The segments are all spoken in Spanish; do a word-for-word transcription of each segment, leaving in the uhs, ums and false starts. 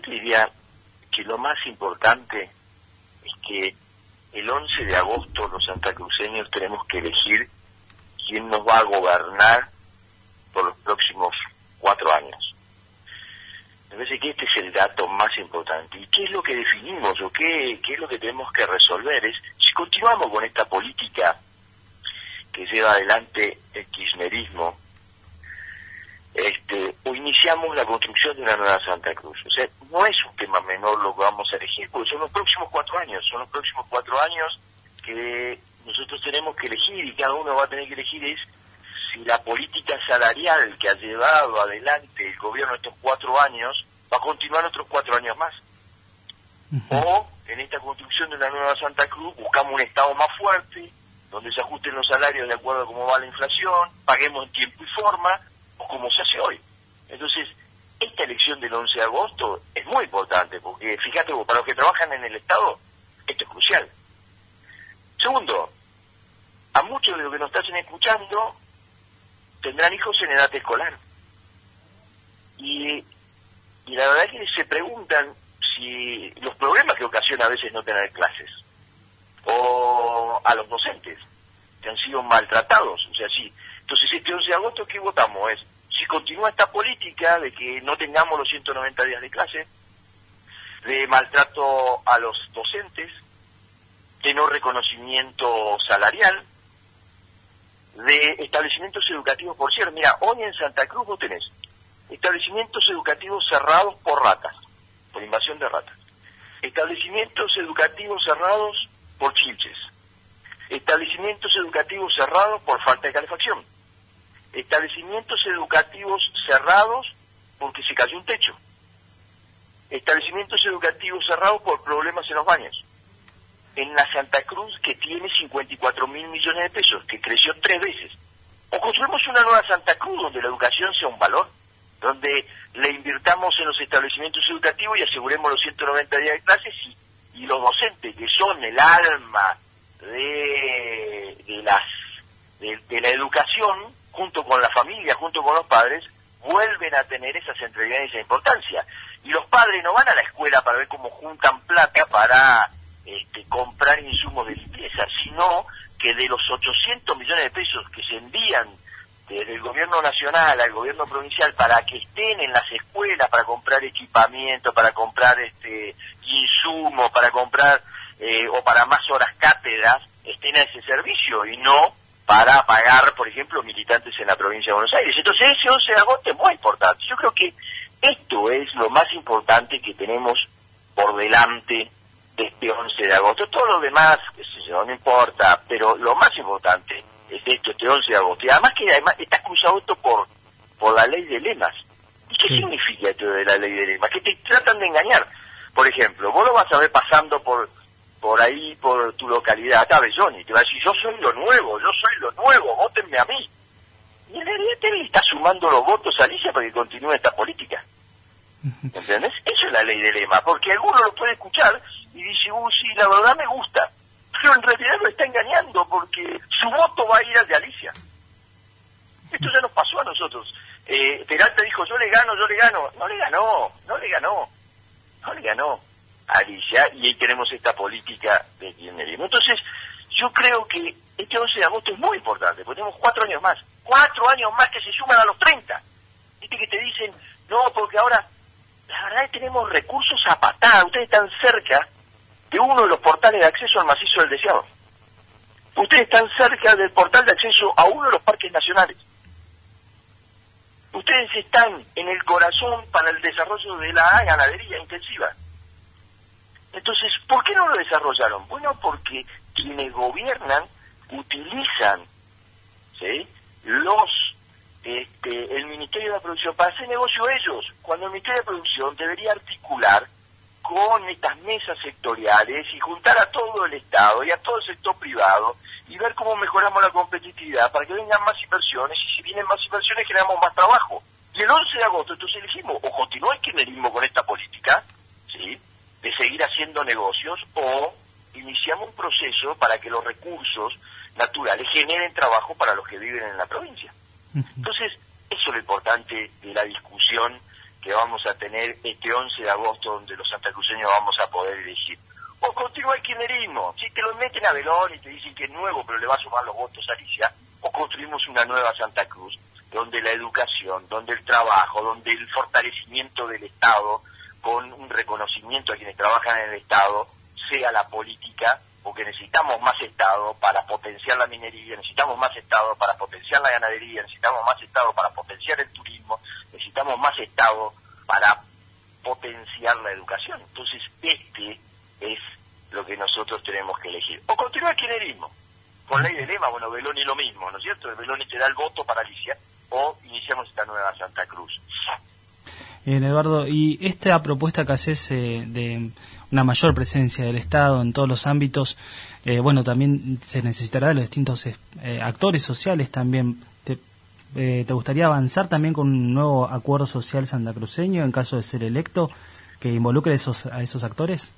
te diría que lo más importante es que el once de agosto los santacruceños tenemos que elegir quién nos va a gobernar por los próximos cuatro años. Me parece que este es el dato más importante. ¿Y qué es lo que definimos o qué, qué es lo que tenemos que resolver? Es si continuamos con esta política que lleva adelante el kirchnerismo, este, o iniciamos la construcción de una nueva Santa Cruz. O sea, no es un tema menor lo que vamos a elegir, porque son los próximos cuatro años, son los próximos cuatro años que nosotros tenemos que elegir, y cada uno va a tener que elegir es si la política salarial que ha llevado adelante el gobierno estos cuatro años va a continuar otros cuatro años más. Uh-huh. O en esta construcción de una nueva Santa Cruz buscamos un Estado más fuerte, donde se ajusten los salarios de acuerdo a cómo va la inflación, paguemos en tiempo y forma, o como se hace hoy. Entonces, esta elección del once de agosto es muy importante, porque fíjate vos, para los que trabajan en el Estado, esto es crucial. Segundo, a muchos de los que nos están escuchando tendrán hijos en edad escolar. Y, y la verdad es que se preguntan si los problemas que ocasiona a veces no tener clases, o a los docentes, que han sido maltratados, o sea, sí. Entonces, este once de agosto, ¿qué votamos? Es si continúa esta política de que no tengamos los ciento noventa días de clase, de maltrato a los docentes, de no reconocimiento salarial, de establecimientos educativos. Por cierto, mira, hoy en Santa Cruz vos tenés establecimientos educativos cerrados por ratas, por invasión de ratas, establecimientos educativos cerrados por chilches, establecimientos educativos cerrados por falta de calefacción, establecimientos educativos cerrados porque se cayó un techo, establecimientos educativos cerrados por problemas en los baños. En la Santa Cruz, que tiene cincuenta y cuatro mil millones de pesos, que creció tres veces. O construimos una nueva Santa Cruz donde la educación sea un valor, donde le invirtamos en los establecimientos educativos y aseguremos los ciento noventa días de clases, y, y los docentes, que son el alma de, de, las, de, de la educación, junto con la familia, junto con los padres, vuelven a tener esa centralidad y esa importancia. Y los padres no van a la escuela para ver cómo juntan plata para este, comprar insumos de limpieza, sino que de los ochocientos millones de pesos que se envían desde el gobierno nacional al gobierno provincial para que estén en las escuelas, para comprar equipamiento, para comprar este insumos, para comprar eh, o para más horas cátedras, estén a ese servicio y no para pagar, por ejemplo, militantes en la provincia de Buenos Aires. Entonces ese once de agosto es muy importante. Yo creo que esto es lo más importante que tenemos por delante de este once de agosto. Todo lo demás, qué sé yo, no importa, pero lo más importante es esto, este once de agosto. Y además que además está cruzado esto por, por la ley de lemas. ¿Y qué sí. significa esto de la ley de lemas? Que te tratan de engañar. Por ejemplo, vos lo vas a ver pasando por por ahí, por tu localidad, acá Belloni, te va a decir, yo soy lo nuevo, yo soy lo nuevo, vótenme a mí. Y en realidad te le está sumando los votos a Alicia para que continúe esta política. ¿Entendés? Eso es la ley de lema, porque alguno lo puede escuchar y dice, uy, sí, la verdad me gusta, pero en realidad lo está engañando porque su voto va a ir al de Alicia. Esto ya nos pasó a nosotros. Eh, Peralta dijo, yo le gano, yo le gano. No le ganó, no le ganó, no le ganó a Alicia, y ahí tenemos esta política de kirchnerismo. Entonces, yo creo que este once de agosto es muy importante, porque tenemos cuatro años más, cuatro años más que se suman a los treinta. Viste que te dicen, no, porque ahora, la verdad es que tenemos recursos a patada, ustedes están cerca de uno de los portales de acceso al macizo del Deseado. Ustedes están cerca del portal de acceso a uno de los parques nacionales. Ustedes están en el corazón para el desarrollo de la ganadería intensiva. Entonces, ¿por qué no lo desarrollaron? Bueno, porque quienes gobiernan utilizan, ¿sí?, los este, el Ministerio de la Producción para hacer negocio ellos, cuando el Ministerio de Producción debería articular con estas mesas sectoriales y juntar a todo el Estado y a todo el sector privado y ver cómo mejoramos la competitividad para que vengan más inversiones, y si vienen más inversiones generamos más trabajo. Y el once de agosto entonces elegimos, o continúa el kirchnerismo con esta política, ¿sí?, de seguir haciendo negocios, o iniciamos un proceso para que los recursos naturales generen trabajo para los que viven en la provincia. Entonces, eso es lo importante de la discusión que vamos a tener este once de agosto, donde los santacruceños vamos a poder elegir. O continúa el kirchnerismo, si te lo meten a Belón y te dicen que es nuevo, pero le va a sumar los votos a Alicia, o construimos una nueva Santa Cruz, donde la educación, donde el trabajo, donde el fortalecimiento del Estado, con un reconocimiento a quienes trabajan en el Estado, sea la política, porque necesitamos más Estado para potenciar la minería, necesitamos más Estado para potenciar la ganadería, necesitamos más Estado para potenciar el turismo, necesitamos más Estado para potenciar la educación. Entonces, este es lo que nosotros tenemos que elegir. O continúa el kirchnerismo, con ley de lema, bueno, Beloni lo mismo, ¿no es cierto? El Beloni te da el voto para Alicia, o iniciamos esta nueva Santa Cruz. Bien, Eduardo, y esta propuesta que haces eh, de una mayor presencia del Estado en todos los ámbitos, eh, bueno, también se necesitará de los distintos eh, actores sociales también. ¿Te, eh, ¿Te gustaría avanzar también con un nuevo acuerdo social santacruceño en caso de ser electo que involucre a esos, a esos actores?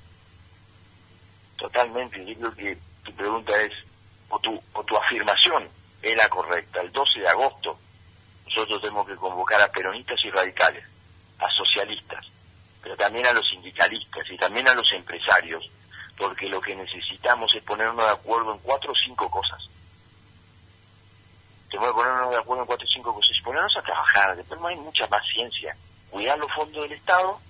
Totalmente, yo creo que tu pregunta es, o tu, o tu afirmación es la correcta. El doce de agosto nosotros tenemos que convocar a peronistas y radicales, a socialistas, pero también a los sindicalistas y también a los empresarios, porque lo que necesitamos es ponernos de acuerdo en cuatro o cinco cosas. Tenemos que ponernos de acuerdo en cuatro o cinco cosas y ponernos a trabajar. Después no hay mucha más ciencia. Cuidar los fondos del Estado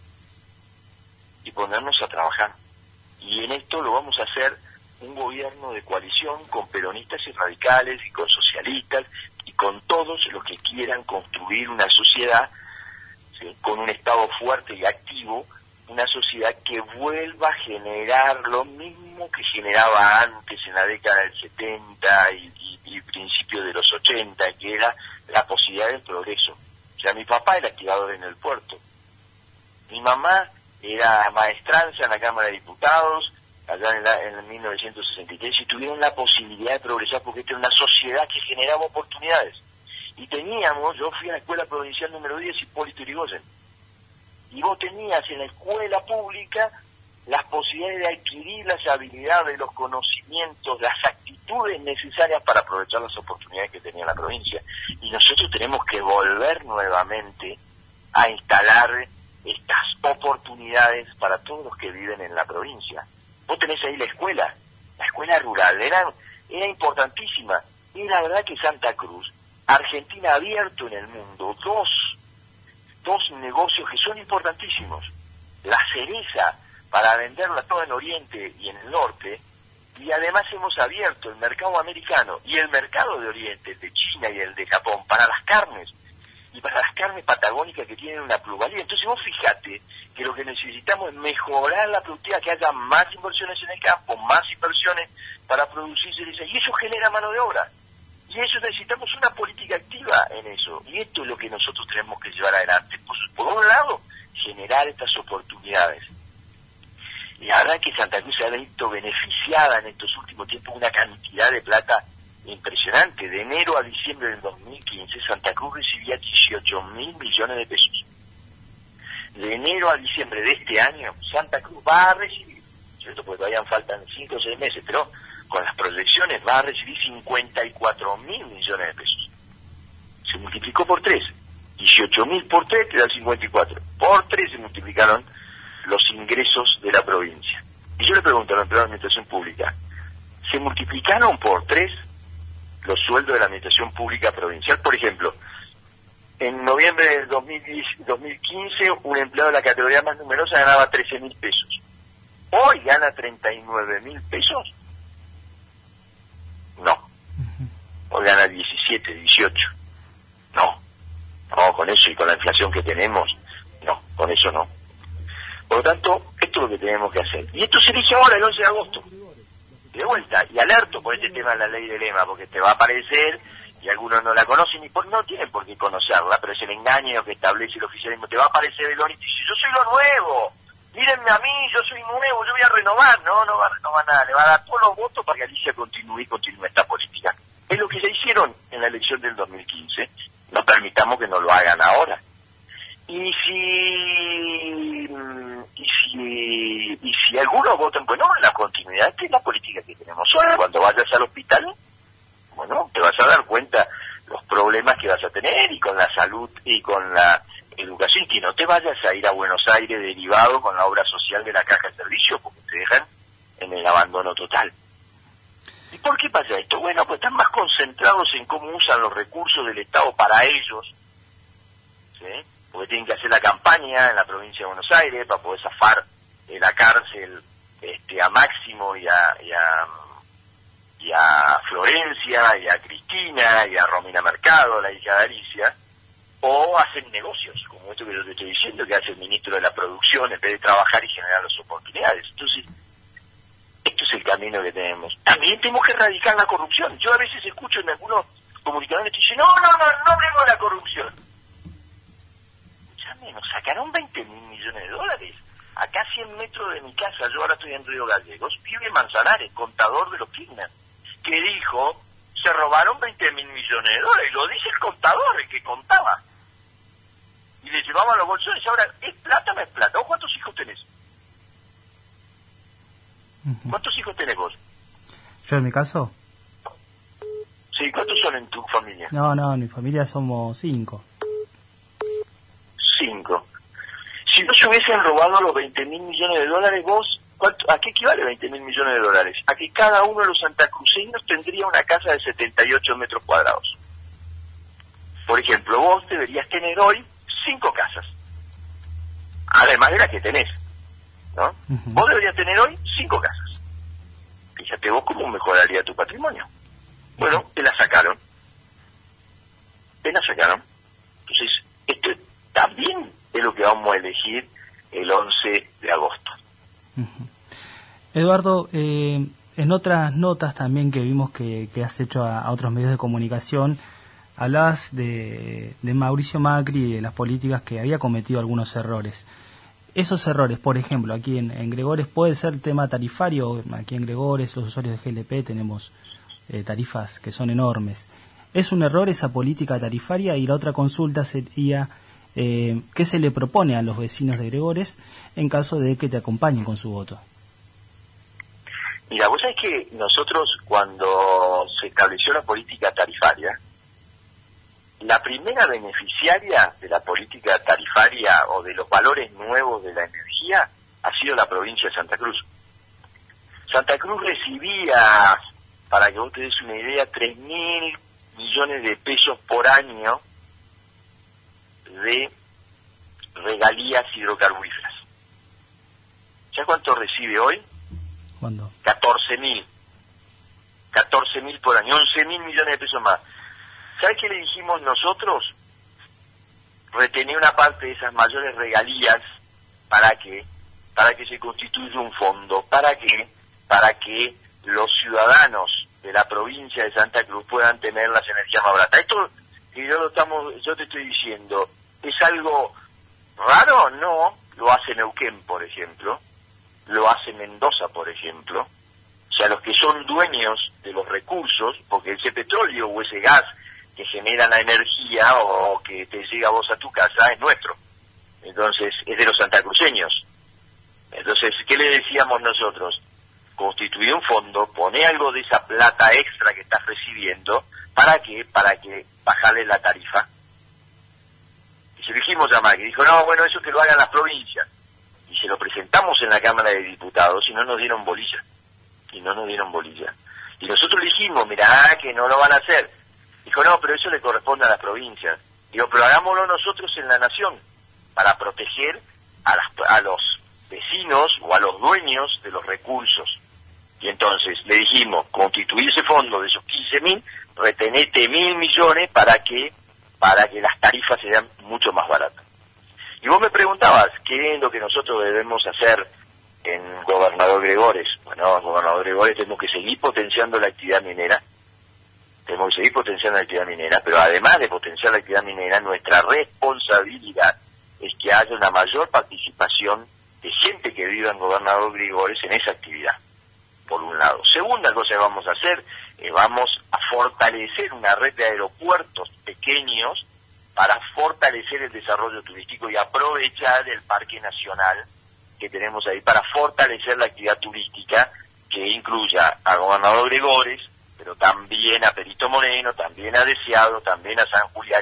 y ponernos a trabajar. Y en esto lo vamos a hacer un gobierno de coalición con peronistas y radicales y con socialistas y con todos los que quieran construir una sociedad, ¿sí?, con un Estado fuerte y activo, una sociedad que vuelva a generar lo mismo que generaba antes en la década del setenta y, y, y principios de los ochenta, que era la posibilidad del progreso. O sea, mi papá era activador en el puerto, mi mamá era maestranza en la Cámara de Diputados, allá en, la, en mil novecientos sesenta y tres, y tuvieron la posibilidad de progresar porque esta era una sociedad que generaba oportunidades. Y teníamos, yo fui a la escuela provincial número diez, Hipólito Yrigoyen, y vos tenías en la escuela pública las posibilidades de adquirir las habilidades, los conocimientos, las actitudes necesarias para aprovechar las oportunidades que tenía la provincia. Y nosotros tenemos que volver nuevamente a instalar estas oportunidades para todos los que viven en la provincia. Vos tenés ahí la escuela, la escuela rural, era, era importantísima. Y la verdad que Santa Cruz, Argentina abierto en el mundo, dos, dos negocios que son importantísimos. La cereza para venderla todo en Oriente y en el Norte, y además hemos abierto el mercado americano y el mercado de Oriente, el de China y el de Japón, para las carnes, y para las carnes patagónicas que tienen una plusvalía. Entonces vos fíjate que lo que necesitamos es mejorar la productividad, que haya más inversiones en el campo, más inversiones para producir cereza, y eso genera mano de obra. Y eso necesitamos una política activa en eso. Y esto es lo que nosotros tenemos que llevar adelante. Por, por un lado, generar estas oportunidades. Y la verdad que Santa Cruz se ha visto beneficiada en estos últimos tiempos una cantidad de plata impresionante. De enero a diciembre del dos mil quince, Santa Cruz recibía dieciocho mil millones de pesos. De enero a diciembre de este año, Santa Cruz va a recibir, ¿cierto?, porque todavía faltan cinco o seis meses, pero con las proyecciones va a recibir cincuenta y cuatro mil millones de pesos. Se multiplicó por tres. dieciocho mil por tres te da cincuenta y cuatro. Por tres se multiplicaron los ingresos de la provincia. Y yo le pregunto a la empleados de la administración pública, ¿se multiplicaron por tres los sueldos de la administración pública provincial? Por ejemplo, en noviembre del dos mil quince, un empleado de la categoría más numerosa ganaba trece mil pesos. ¿Hoy gana treinta y nueve mil pesos? No. Hoy gana diecisiete, dieciocho. No. No, con eso y con la inflación que tenemos, no, con eso no. Por lo tanto, esto es lo que tenemos que hacer. Y esto se elige ahora, el once de agosto. De vuelta, y alerto por este tema de la ley de lema, porque te va a aparecer, y algunos no la conocen, y por, no tienen por qué conocerla, pero es el engaño que establece el oficialismo. Te va a aparecer Beloni y dice, yo soy lo nuevo, mírenme a mí, yo soy nuevo, yo voy a renovar. No, no va a renovar nada, le va a dar todos los votos para que Alicia continúe y continúe esta política. Es lo que ya hicieron en la elección del dos mil quince, no permitamos que no lo hagan ahora. Y si, y si, y si algunos votan, bueno, la continuidad, que es la política que tenemos hoy. Cuando vayas al hospital, bueno, te vas a dar cuenta los problemas que vas a tener, y con la salud y con la educación educación, que no te vayas a ir a Buenos Aires derivado con la obra social de la caja de servicio, porque te dejan en el abandono total. ¿Y por qué pasa esto? Bueno, pues están más concentrados en cómo usan los recursos del Estado para ellos, ¿sí? Porque tienen que hacer la campaña en la provincia de Buenos Aires para poder zafar de la cárcel este, a Máximo y a, y a y a Florencia, y a Cristina, y a Romina Mercado, la hija de Alicia, o hacen negocios, como esto que yo te estoy diciendo, que hace el ministro de la producción, en vez de trabajar y generar las oportunidades. Entonces, esto es el camino que tenemos. También tenemos que erradicar la corrupción. Yo a veces escucho en algunos comunicadores que dicen, no, no, no, no hablemos de la corrupción. Escúchame, nos sacaron veinte mil millones de dólares. Acá a cien metros de mi casa, yo ahora estoy en Río Gallegos, vive Manzanares, contador de los Kirchner, que dijo, se robaron veinte mil millones de dólares, y lo dice el contador, el que contaba. Y le llevamos a los bolsones. Ahora, ¿es plata o no es plata? ¿O cuántos hijos tenés? Uh-huh. ¿Cuántos hijos tenés vos? ¿Yo en mi caso? Sí, ¿cuántos son en tu familia? No, no, en mi familia somos cinco. Cinco. Si no se hubiesen robado los veinte mil millones de dólares, vos, ¿cuánto, ¿a qué equivale veinte mil millones de dólares? A que cada uno de los santacruceños tendría una casa de setenta y ocho metros cuadrados. Por ejemplo, vos deberías tener hoy cinco casas, además de las que tenés, ¿no? Uh-huh. Vos deberías tener hoy cinco casas. Fíjate vos cómo mejoraría tu patrimonio. Bueno, te la sacaron. Te la sacaron. Entonces, esto también es lo que vamos a elegir el once de agosto. Uh-huh. Eduardo, eh, en otras notas también que vimos que, que has hecho a, a otros medios de comunicación, hablabas de, de Mauricio Macri y de las políticas que había cometido algunos errores. Esos errores, por ejemplo, aquí en, en Gregores, puede ser tema tarifario. Aquí en Gregores, los usuarios de G L P tenemos eh, tarifas que son enormes. ¿Es un error esa política tarifaria? Y la otra consulta sería, eh, ¿qué se le propone a los vecinos de Gregores en caso de que te acompañen con su voto? Mira, vos sabés que nosotros, cuando se estableció la política tarifaria, la primera beneficiaria de la política tarifaria o de los valores nuevos de la energía ha sido la provincia de Santa Cruz. Santa Cruz recibía, para que vos te des una idea, tres mil millones de pesos por año de regalías hidrocarburíferas. ¿Sabes cuánto recibe hoy? ¿Cuándo? catorce mil. catorce mil por año, once mil millones de pesos más. ¿Sabes qué le dijimos nosotros? Retener una parte de esas mayores regalías, ¿para qué? Para que se constituya un fondo, ¿para qué? Para que los ciudadanos de la provincia de Santa Cruz puedan tener las energías más baratas. Esto que yo lo estamos, yo te estoy diciendo, ¿es algo raro? No, lo hace Neuquén, por ejemplo, lo hace Mendoza, por ejemplo. O sea, los que son dueños de los recursos, porque ese petróleo o ese gas que genera la energía o que te llega a vos a tu casa es nuestro. Entonces, es de los santacruceños. Entonces, ¿qué le decíamos nosotros? Constituir un fondo, poner algo de esa plata extra que estás recibiendo, ¿para qué? Para que bajarle la tarifa. Y se lo dijimos a Macri, dijo, no, bueno, eso que lo hagan las provincias. Y se lo presentamos en la Cámara de Diputados y no nos dieron bolilla. Y no nos dieron bolilla. Y nosotros le dijimos, mirá, que no lo van a hacer. Dijo, no, pero eso le corresponde a las provincias. Digo, pero hagámoslo nosotros en la nación, para proteger a, las, a los vecinos o a los dueños de los recursos. Y entonces le dijimos, constituir ese fondo de esos quince mil, retenete mil millones para que, para que las tarifas sean mucho más baratas. Y vos me preguntabas, ¿qué es lo que nosotros debemos hacer en Gobernador Gregores? Bueno, en Gobernador Gregores tenemos que seguir potenciando la actividad minera, tenemos que seguir potenciando la actividad minera, pero además de potenciar la actividad minera, nuestra responsabilidad es que haya una mayor participación de gente que viva en Gobernador Gregores en esa actividad, por un lado. Segunda cosa que vamos a hacer, eh, vamos a fortalecer una red de aeropuertos pequeños para fortalecer el desarrollo turístico y aprovechar el Parque Nacional que tenemos ahí para fortalecer la actividad turística que incluya a Gobernador Gregores, pero también a Perito Moreno, también a Deseado, también a San Julián, y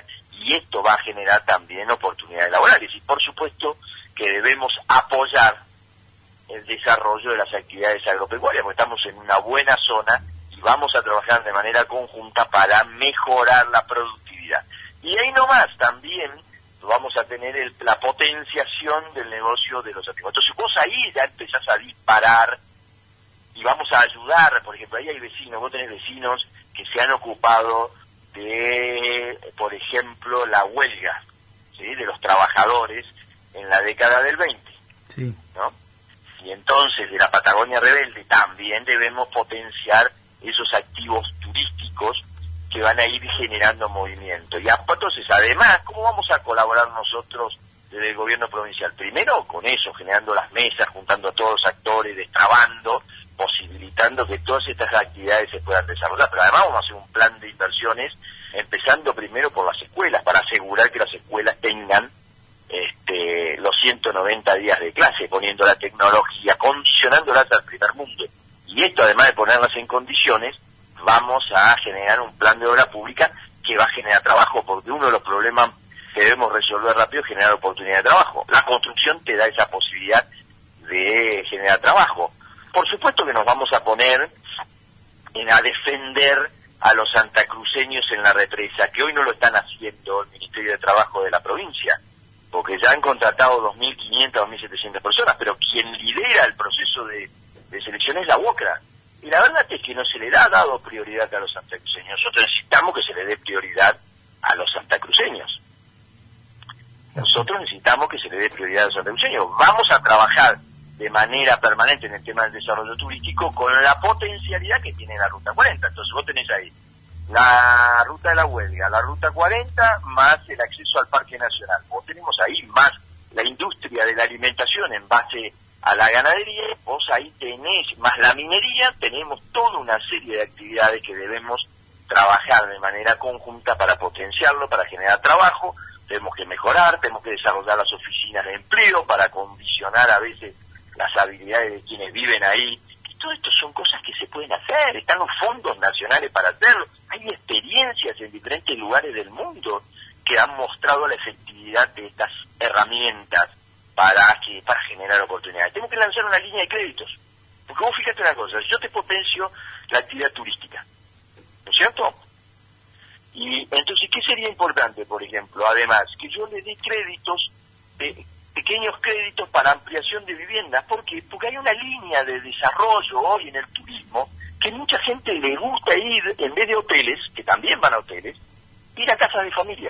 y esto va a generar también oportunidades laborales. Y por supuesto que debemos apoyar el desarrollo de las actividades agropecuarias, porque estamos en una buena zona y vamos a trabajar de manera conjunta para mejorar la productividad. Y ahí nomás también vamos a tener el, la potenciación del negocio de los antigüos. Entonces vos ahí ya empezás a disparar y vamos a ayudar, por ejemplo, ahí hay vecinos, vos tenés vecinos que se han ocupado de, por ejemplo, la huelga, ¿sí?, de los trabajadores en la década del veinte, sí, ¿no? Y entonces de la Patagonia Rebelde también debemos potenciar esos activos turísticos que van a ir generando movimiento. Y entonces, además, ¿cómo vamos a colaborar nosotros desde el gobierno provincial? Primero, con eso, generando las mesas, juntando a todos los actores, destrabando, posibilitando que todas estas actividades se puedan desarrollar. Pero además vamos a hacer un plan de inversiones, empezando primero por las escuelas, para asegurar que las escuelas tengan este, los ciento noventa días de clase, poniendo la tecnología, condicionándolas al primer mundo. Y esto, además de ponerlas en condiciones, vamos a generar un plan de obra pública que va a generar trabajo, porque uno de los problemas que debemos resolver rápido es generar oportunidad de trabajo. La construcción te da esa posibilidad de generar trabajo. Por supuesto que nos vamos a poner en a defender a los santacruceños en la represa, que hoy no lo están haciendo el Ministerio de Trabajo de la provincia, porque ya han contratado dos mil quinientas, dos mil setecientas personas, pero quien lidera el proceso de, de selección es la UOCRA. Y la verdad es que no se le ha dado prioridad a los santacruceños. Nosotros necesitamos que se le dé prioridad a los santacruceños. Nosotros necesitamos que se le dé prioridad a los santacruceños. Vamos a trabajar de manera permanente en el tema del desarrollo turístico con la potencialidad que tiene la Ruta cuarenta. Entonces vos tenés ahí la Ruta de la Huelga, la Ruta cuarenta, más el acceso al Parque Nacional. Vos tenemos ahí más la industria de la alimentación en base a la ganadería, vos ahí tenés más la minería, tenemos toda una serie de actividades que debemos trabajar de manera conjunta para potenciarlo, para generar trabajo. Tenemos que mejorar, tenemos que desarrollar las oficinas de empleo para condicionar a veces las habilidades de quienes viven ahí. Y todo esto son cosas que se pueden hacer, están los fondos nacionales para hacerlo. Hay experiencias en diferentes lugares del mundo que han mostrado la efectividad de estas herramientas para que para generar oportunidades. Tenemos que lanzar una línea de créditos. Porque vos fíjate una cosa, yo te potencio la actividad turística, ¿no es cierto? Y entonces, ¿qué sería importante, por ejemplo? Además, que yo le dé créditos, eh, pequeños créditos para ampliación de viviendas. ¿Por qué? Porque hay una línea de desarrollo hoy en el turismo que mucha gente le gusta ir, en vez de hoteles, que también van a hoteles, ir a casas de familia.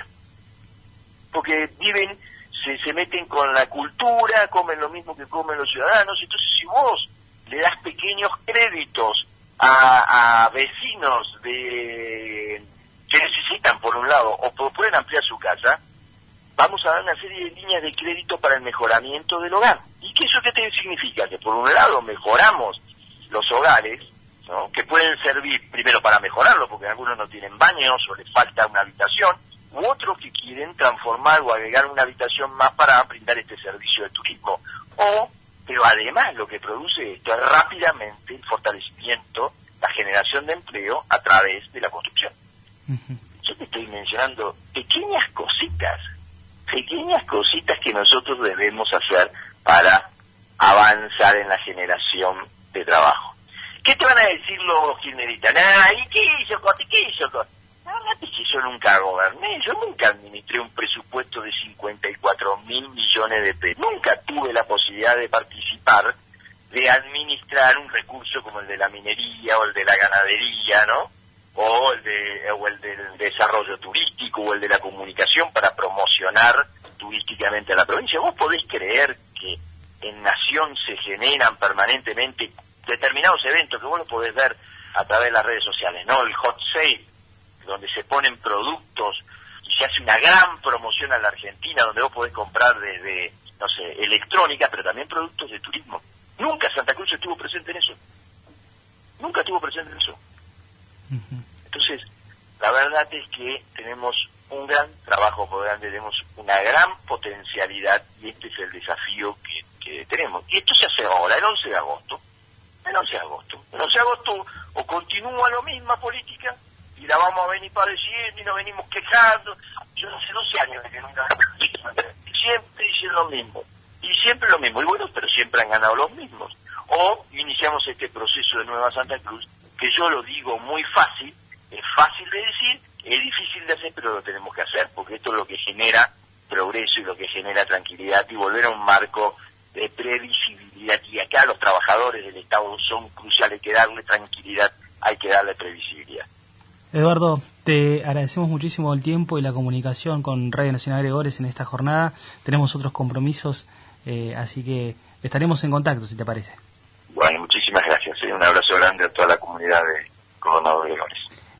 Porque viven, se, se meten con la cultura, comen lo mismo que comen los ciudadanos. Entonces, si vos le das pequeños créditos a, a vecinos de que necesitan, por un lado, o pueden ampliar su casa, vamos a dar una serie de líneas de crédito para el mejoramiento del hogar. ¿Y qué eso qué te significa? Que por un lado mejoramos los hogares, ¿no?, que pueden servir primero para mejorarlo, porque algunos no tienen baños o les falta una habitación, u otros que quieren transformar o agregar una habitación más para brindar este servicio de turismo. O, pero además lo que produce esto es rápidamente el fortalecimiento, la generación de empleo a través de la construcción. Uh-huh. Yo te estoy mencionando pequeñas cositas, pequeñas cositas que nosotros debemos hacer para avanzar en la generación de trabajo. ¿Qué te van a decir los kirchneristas? Ah, ¿y qué hizo Cote? ¿Qué hizo Cote? La verdad es que yo nunca goberné, yo nunca administré un presupuesto de cincuenta y cuatro mil millones de pesos. Nunca tuve la posibilidad de participar, de administrar un recurso como el de la minería o el de la ganadería, ¿no? O el, de, o el del desarrollo turístico o el de la comunicación para promocionar turísticamente a la provincia. ¿Vos podés creer que en Nación se generan permanentemente determinados eventos que vos lo podés ver a través de las redes sociales, ¿no? El hot sale, donde se ponen productos y se hace una gran promoción a la Argentina, donde vos podés comprar desde, no sé, electrónica, pero también productos de turismo. Nunca Santa Cruz estuvo presente en eso. Nunca estuvo presente en eso. Uh-huh. Entonces, la verdad es que tenemos un gran trabajo por delante, tenemos una gran potencialidad y este es el desafío que, que tenemos. Y esto se hace ahora, el once de agosto. El once de agosto. El once de agosto o continúa la misma política y la vamos a venir padeciendo y nos venimos quejando. Yo hace doce años que nunca siempre dicen lo mismo, y siempre lo mismo, y bueno, pero siempre han ganado los mismos. O iniciamos este proceso de Nueva Santa Cruz, que yo lo digo muy fácil, es fácil de decir, es difícil de hacer, pero lo tenemos que hacer, porque esto es lo que genera progreso y lo que genera tranquilidad y volver a un marco de previsibilidad. Y acá los trabajadores del Estado son cruciales, hay que darle tranquilidad, hay que darle previsibilidad. Eduardo, te agradecemos muchísimo el tiempo y la comunicación con Radio Nacional Gregores en esta jornada. Tenemos otros compromisos, eh, así que estaremos en contacto, si te parece. Bueno, muchísimas gracias. Un abrazo grande a toda la comunidad de Gobernador Gregores.